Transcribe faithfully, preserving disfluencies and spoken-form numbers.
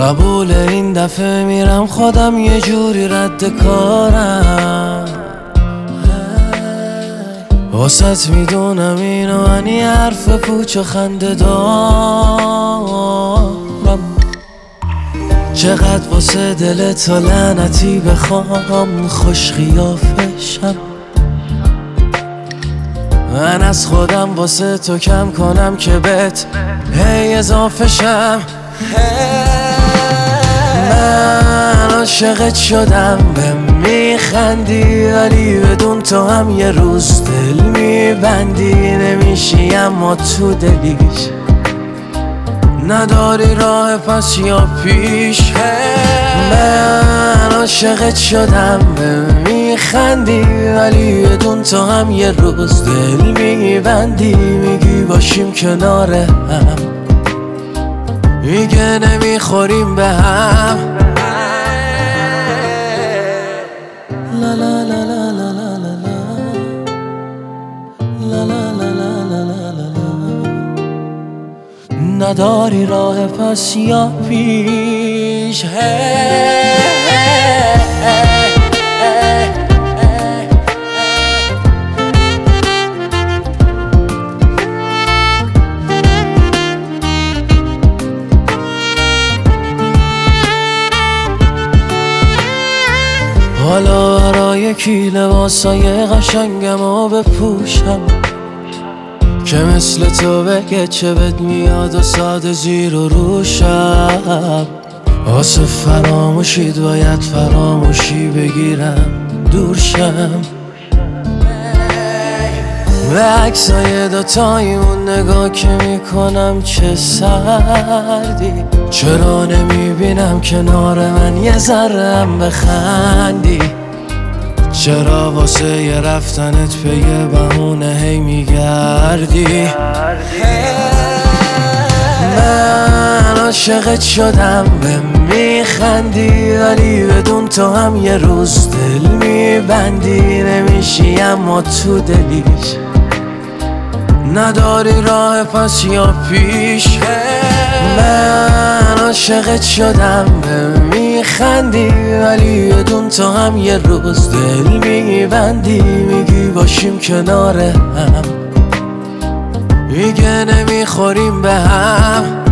قبول این دفعه میرم خودم یه جوری رد کارم. واسط میدونم اینو من یه حرف پوچ و خنده دارم. چقدر واسه دل تا لعنتی بخوام خوش خیافشم. من از خودم واسه تو کم کنم که بهت هی اضافه شم. من عاشقت شدم به میخندی، ولی بدون تو هم یه روز دل میبندی. نمیشی اما تو دلیش نداری راه پس یا پیش. من عاشقت شدم به میخندی، ولی بدون تو هم یه روز دل میبندی. میگی باشیم کنار هم، میگه نمیخوریم به هم. لا لا لا لا لا لا لا لا لا لا لا لا لا. نداری راه پس یا پیش. حالا برای کی لباسای قشنگمو بپوشم که مثل تو بگه چه بد میاد و ساده زیر و روشم. واسه فراموشید باید فراموشی بگیرم دور شم. به عکسای دوتایمون نگاه که میکنم چه سردی. چرا نمیبینم کنار من یه ذره‌ام بخندی؟ چرا واسه یه رفتنت به یه بهونه هی میگردی؟ من عاشقت شدم به میخندی، ولی بدون تو هم یه روز دل میبندی. نمیشی اما تو دلیش نداری راه پس یا پیش. من عاشقت شدم به میخندی، ولی بدون تو هم یه روز دل میبندی. میگی باشیم کنار هم، میگه نمیخوریم به هم.